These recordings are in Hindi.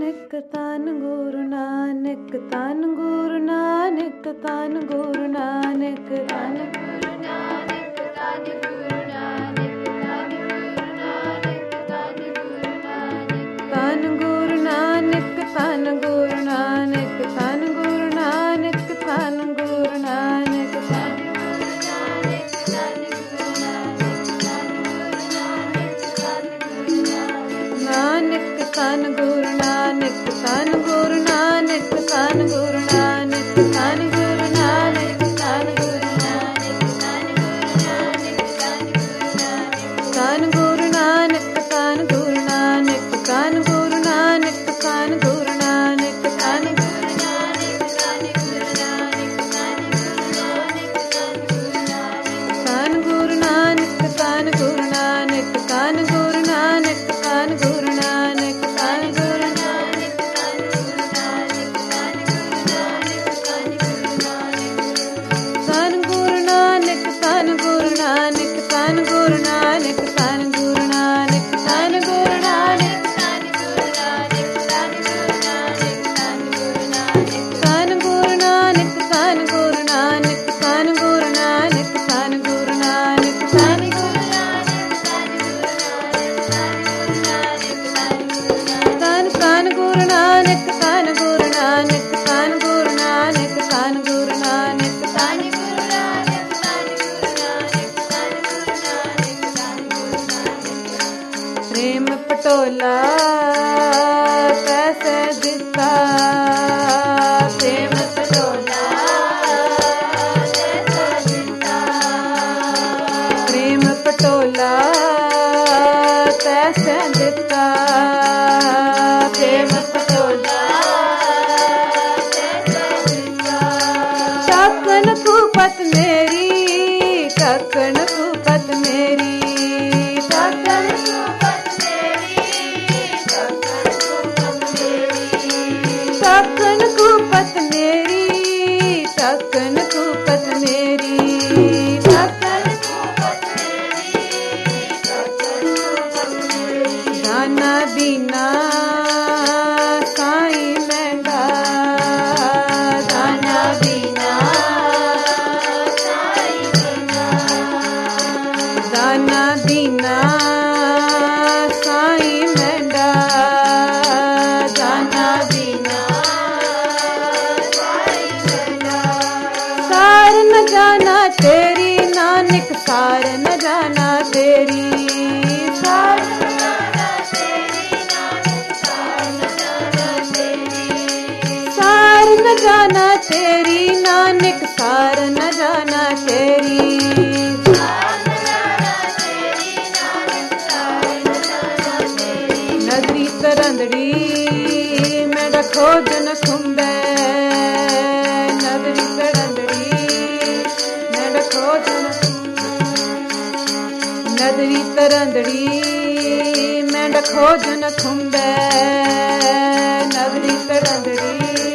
ਨਾਨਕ ਧੰਨ ਗੁਰੂ ਨਾਨਕ ਧੰਨ ਗੁਰੂ ਨਾਨਕ ਧੰਨ ਗੁਰੂ ਨਾਨਕ ਧੰਨ ਗੁਰੂ ਨਾਨਕ ਧੰਨ ਗੁਰੂ ਨਾਨਕ ਧੰਨ ਗੁਰੂ ਨਾਨਕ ਧੰਨ ਗੁਰੂ ਨਾਨਕ ਧੰਨ ਗੁਰੂ ਨਾਨਕ ਧੰਨ ਗੁਰੂ ਨਾਨਕ ਧੰਨ ਧੰਨ ਗੁਰੂ ਨਾਨਕ ਧੰਨ ਗੁਰੂ ਨਾਨਕ ਧੰਨ ਗੁਰੂ ਨਾਨਕ ਧੰਨ ਗੁਰੂ ਨਾਨਕ ਧੰਨ ਗੁਰੂ ਨਾਨਕ ਧੰਨ ਗੁਰੂ ਨਾਨਕ ਧੰਨ ਗੁਰੂ ਨਾਨਕ ਧੰਨ ਗੁਰੂ ਨਾਨਕ ਧੰਨ ਗੁਰੂ ਨਾਨਕ ਧੰਨ ਗੁਰੂ ਨਾਨਕ ਧੰਨ ਗੁਰੂ ਨਾਨਕ ਧੰਨ ਗੁਰੂ ਨਾਨਕ ਧੰਨ ਗੁਰੂ ਨਾਨਕ ਧੰਨ ਗੁਰੂ ਨਾਨਕ ਧੰਨ ਗੁਰੂ ਨਾਨਕ ਪ੍ਰੇਮ ਪਟੋਲਾ ਕੈਸੇ ਦਿੱਤਾ ਪ੍ਰੇਮ ਪਟੋਲਾ ਕੈਸੇ ਦਿੱਤਾ ਪ੍ਰੇਮ ਪਟੋਲਾ ਕੈਸੇ ਦਿੱਤਾ ਪ੍ਰੇਮ ਪਟੋਲਾ ਕੈਸੇ ਦਿੱਤਾ ਟਕਣ ਕੁਪਤ ਮੇਰੀ ਟਕਣ ਕੁਪਤ ਮੇਰੀ ਟਕਣ ਕੁਪਤ ਮੇਰੀ ਟਕਣ ਕੁਪਤ ਮੇਰੀ ਟਕਣ ਕੁਪਤ ਮੇਰੀ ਦਾਨਾ ਬਿਨਾ ਸਾਈਂ ਮਹਿੰਗਾ ਦਾਨਾ ਬਿਨਾ ਸਾਈਂ ਮਹਿੰਗਾ ਦਾਨਾ ਬਿਨਾ ਸਾਈਂ ਮਹਿੰਗਾ ਦਾਨਾ ਬਿਨਾ जाना तेरी नानक सार न जाना तेरी सार न जाना तेरी नानक सार न जाना तेरी सार न जाना तेरी नानक सार न जाना तेरी नदरी तरंदड़ी मेरा खोजन खुंबे नदरी तरंदड़ी नदरी तरंदड़ी मैंड खोजन खुंबे नदरी तरंदड़ी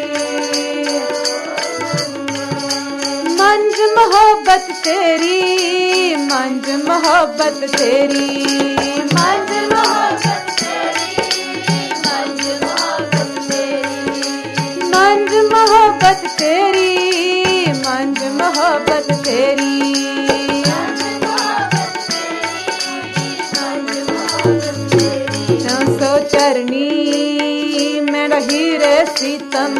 मंज मोहब्बत तेरी मंज मोहब्बत तेरी मंज मोहब्बत तेरी मंज मोहब्बत तेरी मंज मोहब्बत तेरी मंज मोहब्बत तेरी सो चरनी मेरा हीरे सीतम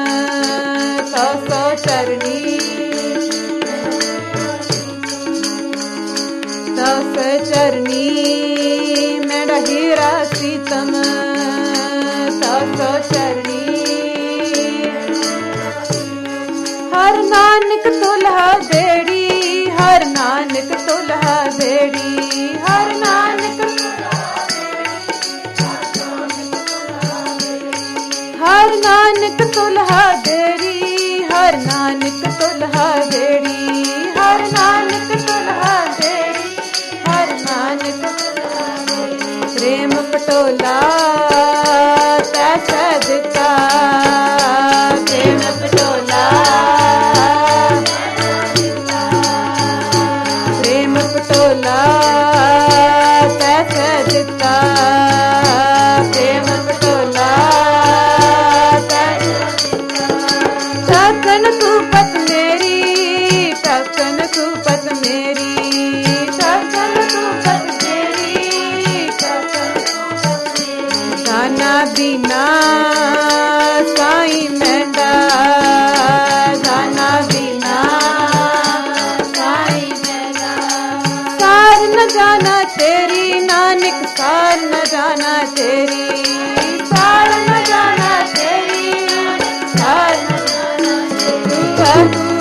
सो चरनी सो चरनी मेरा हीरा सीतम सो चरनी हर नानक तुल्हा देड़ी हर नानक तुल्हा देड़ी हर नानक हर नानक तुल्हा देड़ी हर नानक तुल्हा देड़ी हर नानक तुल्हा देड़ी हर नानक तुल्हा देड़ी प्रेम पटोला कैसे दिता प्रेम पटोला प्रेम पटोला कैसे दिता प्रेम पटोला बिना साईं मेंदा जाना बिना साईं मेंदा सार न जाना तेरी नानक सार न जाना तेरी सार न जाना तेरी सार न जाना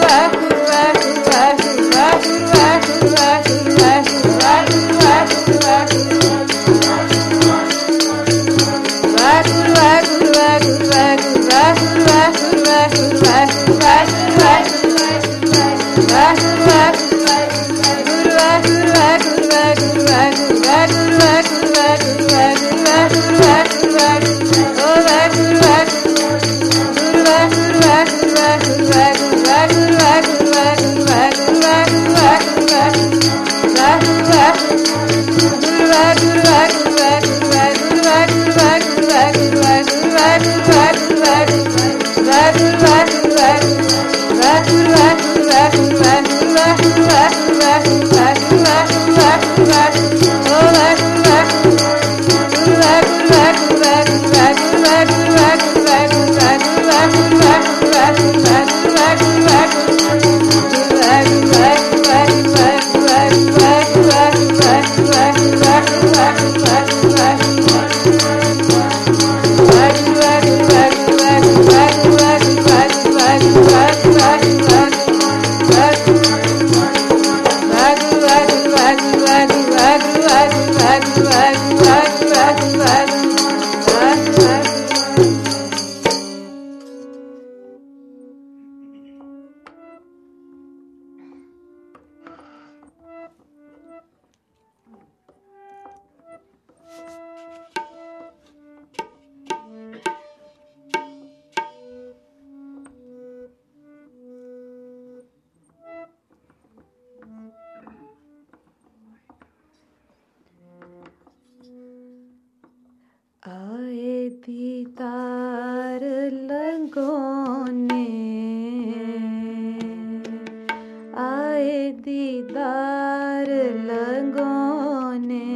आए दीदार लगोने आए दीदार लगोने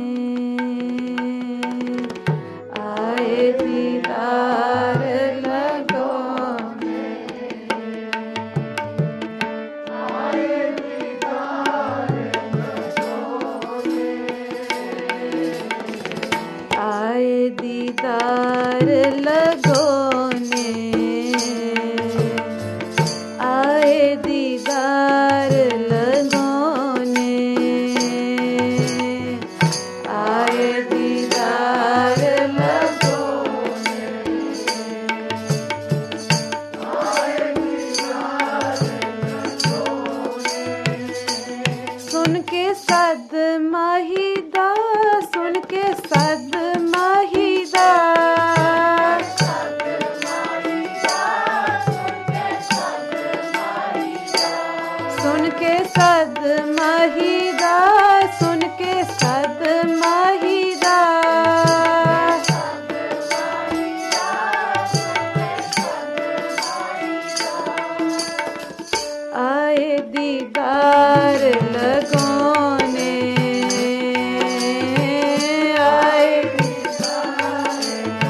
आए दीदार लगोने आए दीदार लगोने आए दीदार लगोने आए दीदार लगोने आए दीदार लगोने आए दीदार लगोने सुन के सद माहिदा सुन के सद माहिदा सुन के सद माहिदा सुन के सद माहिदा आए दीदार लगोने आए दीदार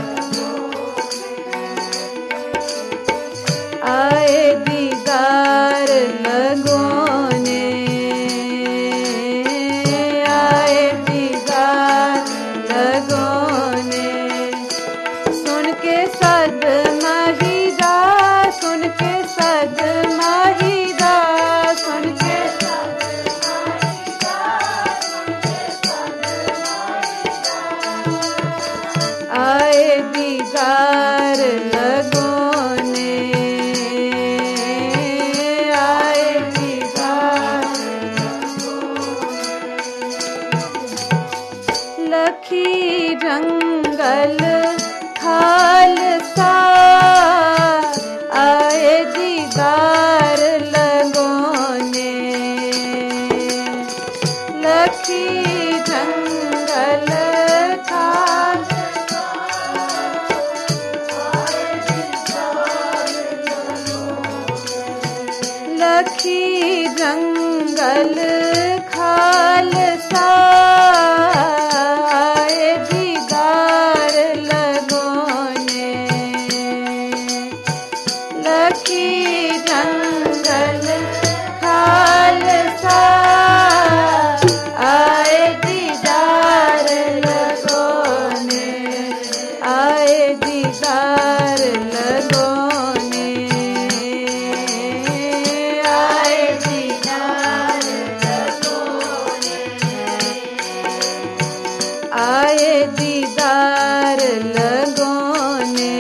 आए दीदार लगोने आए दीदार लगोने सुन के सद माहिदा सुन के सद माहिदा सुन के सद माहिदा आए दीदार लगोने आए दीदार लखी जंगल खालसा आए दीदार लगोने लखी जंगल खालसा आए दीदार लखी जंगल खालसा आए दीदार लगोने दीदार लगोने, आए दीदार लगोने, आए दीदार लगोने,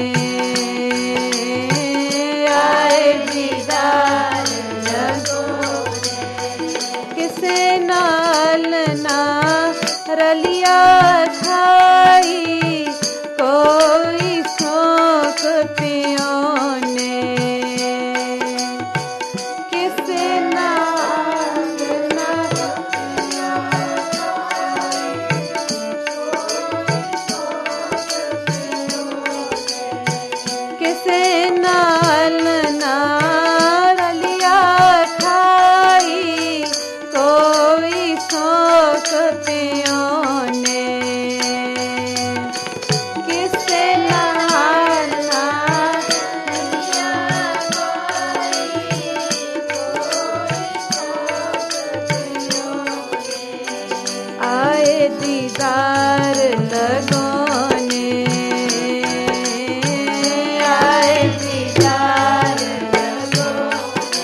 आए दीदार लगोने। किसे नाल ना रलिया खाई, कोई शौक पियोने, किसे नाल ना रलिया खाई, किसे नाल ना रलिया खाई, कोई शौक पियोने, किसे नाल ना रलिया खाई, कोई शौक पियोने, आए दीदार लगोने, आए दीदार लगोने,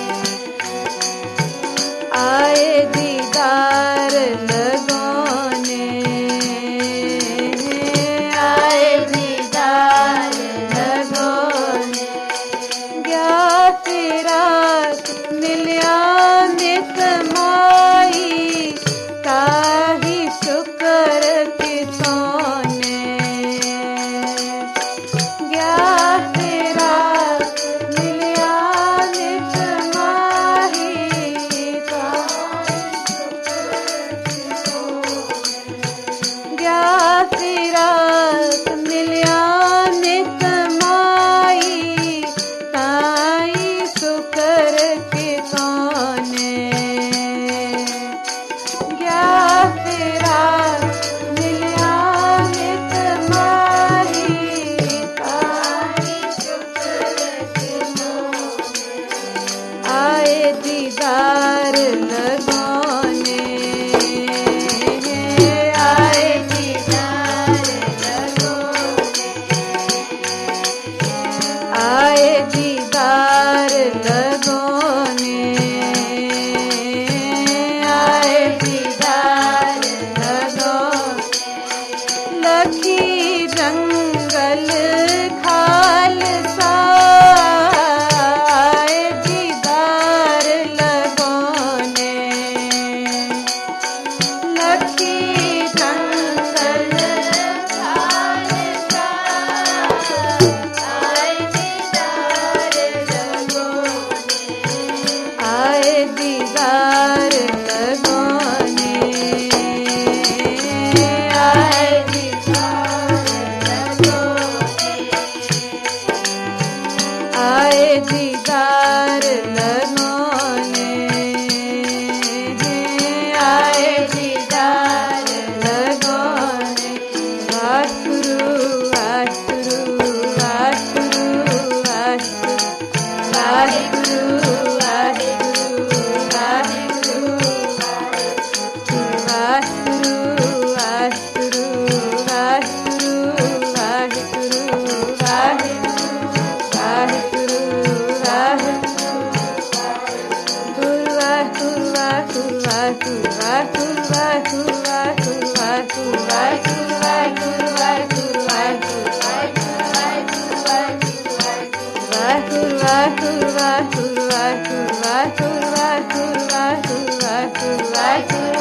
आए दीदार लगोने, आए दीदार लगोने। गया फिराक मिलिया नित माई, ताही शुक्र किसोने, गया फिराक मिलिया नित माही, गया फिराक मिलिया नित माई, ताई शुक्र किसोने, गया फिराक मिलिया नित माही, ताई शुक्र किसोने, आए दीदार लगोने, आए दीदार लगोने, आए दीदार लगोने, आए दीदार लगोने। लखी जंगल खालसा, आए दीदार लगोने, लखी जंगल खालसा, आए दीदार लगोने, आए दीदार लगोने, आए दीदार लगोने, आए दीदार लगोने, आए दीदार लगोने। वाहिगुरु वाहिगुरु वाहिगुरु वाहिगुरु, वाहिगुरु वाहिगुरु वाहिगुरु, वाहिगुरु वाहिगुरु वाहिगुरु, वाहिगुरु वाहिगुरु वाहिगुरु, वाहिगुरु गुरु वाहिगुरु वाहिगुरु वाहिगुरु, वाहिगुरु वाहिगुरु वाहिगुरु वाहिगुरु, वाहिगुरु वाहिगुरु वाहिगुरु वाहिगुरु, वाहिगुरु वाहिगुरु वाहिगुरु वाहिगुरु, वाहिगुरु वाहिगुरु वाहिगुरु वाहिगुरु, वाहिगुरु वाहिगुरु वाहिगुरु, वाहिगुरु